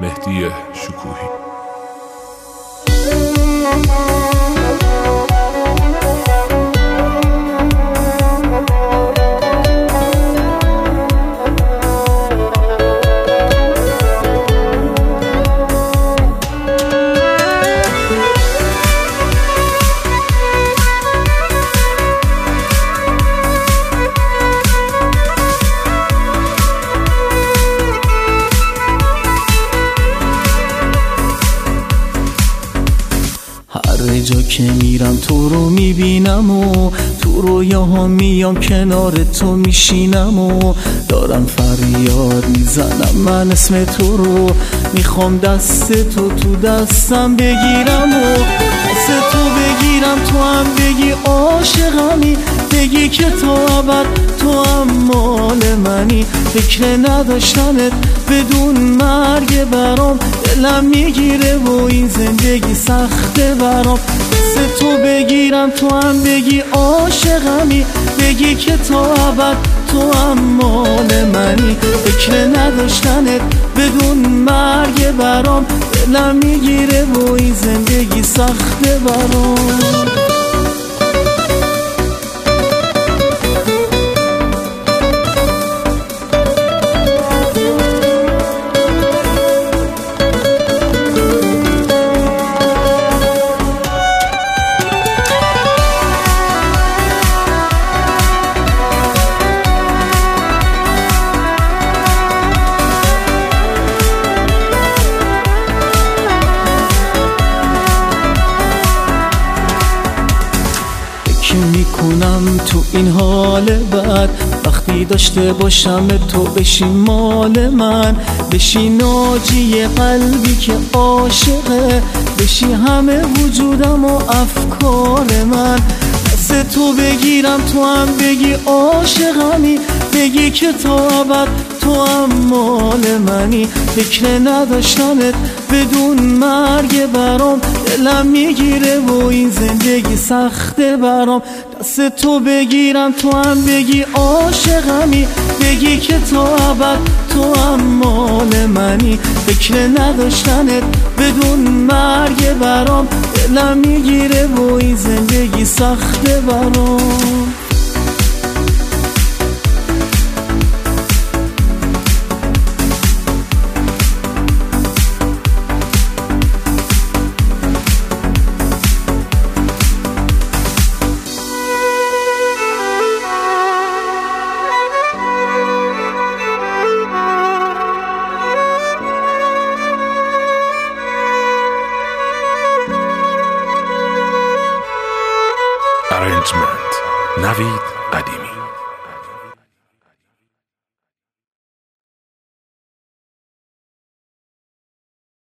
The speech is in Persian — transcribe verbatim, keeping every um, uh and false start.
مهدی شکوهی. هر جا که میرم تو رو میبینم و تو رویاها میام کنار تو میشینم و دارم فریاد میزنم من اسم تو رو، میخوام دست تو تو دستم بگیرم و دست تو بگیرم تو هم بگی عاشقمی، بگی که تا ابد تو هم مال منی. فکر نداشتنت بدون مرگ برام دلم میگیره و این زندگی سخته برام. دست تو بگیرم تو هم بگی عاشقمی، بگی که تا ابد تو هم مال منی. فکر نداشتنت بدون مرگ برام دلم میگیره و این زندگی سخته برام. میکنم تو این حال بد وقتی داشته باشم تو بشی مال من، بشی ناجی قلبی که عاشقه، بشی همه وجودم و افکار من. دست تو بگیرم تو هم بگی عاشقمی، بگی که تا ابد تو هم مال منی. فکر نداشتنت بدون مرگ برام دلم میگیره و این زندگی سخته برام. دست تو بگیرم تو هم بگی عاشقمی، بگی که تا ابد تو هم مال منی. فکر نداشتنت بدون مرگ برام دلم میگیره و این زندگی سخته برام. Arrangement نوید قدیمی.